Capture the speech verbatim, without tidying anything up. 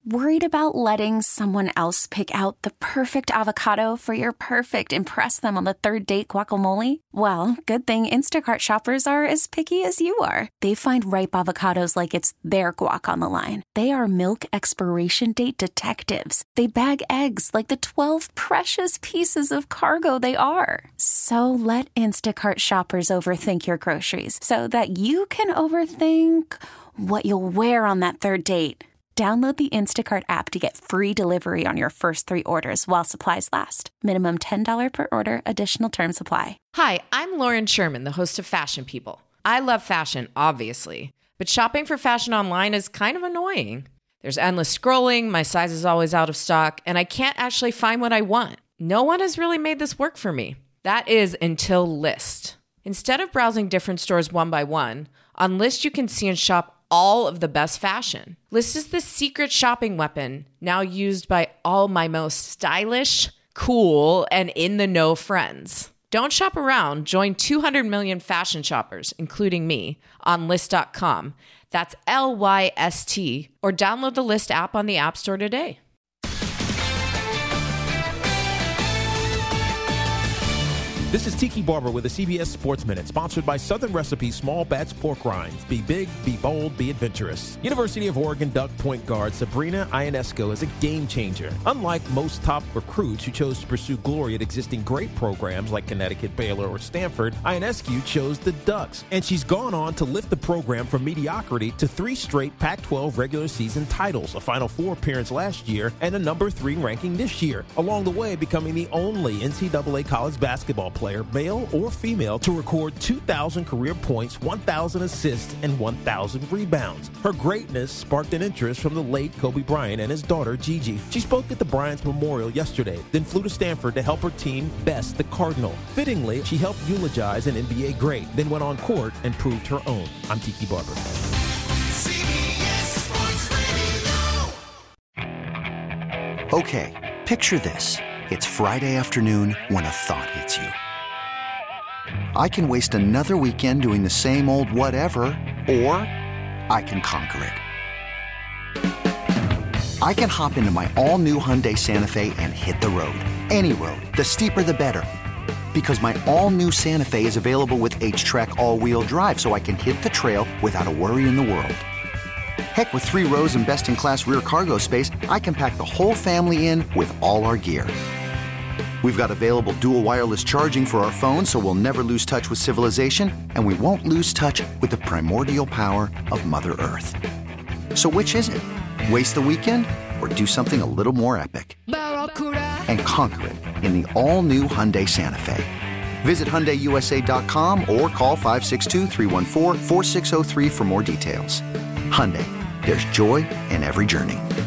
Worried about letting someone else pick out the perfect avocado for your perfect impress them on the third date guacamole? Well, good thing Instacart shoppers are as picky as you are. They find ripe avocados like it's their guac on the line. They are milk expiration date detectives. They bag eggs like the twelve precious pieces of cargo they are. So let Instacart shoppers overthink your groceries so that you can overthink what you'll wear on that third date. Download the Instacart app to get free delivery on your first three orders while supplies last. Minimum ten dollars per order. Additional terms apply. Hi, I'm Lauren Sherman, the host of Fashion People. I love fashion, obviously, but shopping for fashion online is kind of annoying. There's endless scrolling, my size is always out of stock, and I can't actually find what I want. No one has really made this work for me. That is until Lyst. Instead of browsing different stores one by one, on Lyst you can see and shop all of the best fashion. Lyst is the secret shopping weapon now used by all my most stylish, cool, and in-the-know friends. Don't shop around. Join two hundred million fashion shoppers, including me, on Lyst dot com. That's L Y S T. Or download the Lyst app on the App Store today. This is Tiki Barber with a C B S Sports Minute, sponsored by Southern Recipe Small Batch Pork Rinds. Be big, be bold, be adventurous. University of Oregon Duck point guard Sabrina Ionesco is a game changer. Unlike most top recruits who chose to pursue glory at existing great programs like Connecticut, Baylor, or Stanford, Ionescu chose the Ducks, and she's gone on to lift the program from mediocrity to three straight Pac twelve regular season titles, a Final Four appearance last year, and a number three ranking this year, along the way becoming the only N C double A college basketball player player, male or female, to record two thousand career points, one thousand assists, and one thousand rebounds. Her greatness sparked an interest from the late Kobe Bryant and his daughter, Gigi. She spoke at the Bryant's Memorial yesterday, then flew to Stanford to help her team best the Cardinal. Fittingly, she helped eulogize an N B A great, then went on court and proved her own. I'm Tiki Barber. Okay, picture this. It's Friday afternoon when a thought hits you. I can waste another weekend doing the same old whatever, or I can conquer it. I can hop into my all-new Hyundai Santa Fe and hit the road. Any road. The steeper, the better. Because my all-new Santa Fe is available with H-Track all-wheel drive, so I can hit the trail without a worry in the world. Heck, with three rows and best-in-class rear cargo space, I can pack the whole family in with all our gear. We've got available dual wireless charging for our phones, so we'll never lose touch with civilization, and we won't lose touch with the primordial power of Mother Earth. So which is it? Waste the weekend or do something a little more epic? And conquer it in the all-new Hyundai Santa Fe. Visit Hyundai U S A dot com or call five six two, three one four, four six zero three for more details. Hyundai, there's joy in every journey.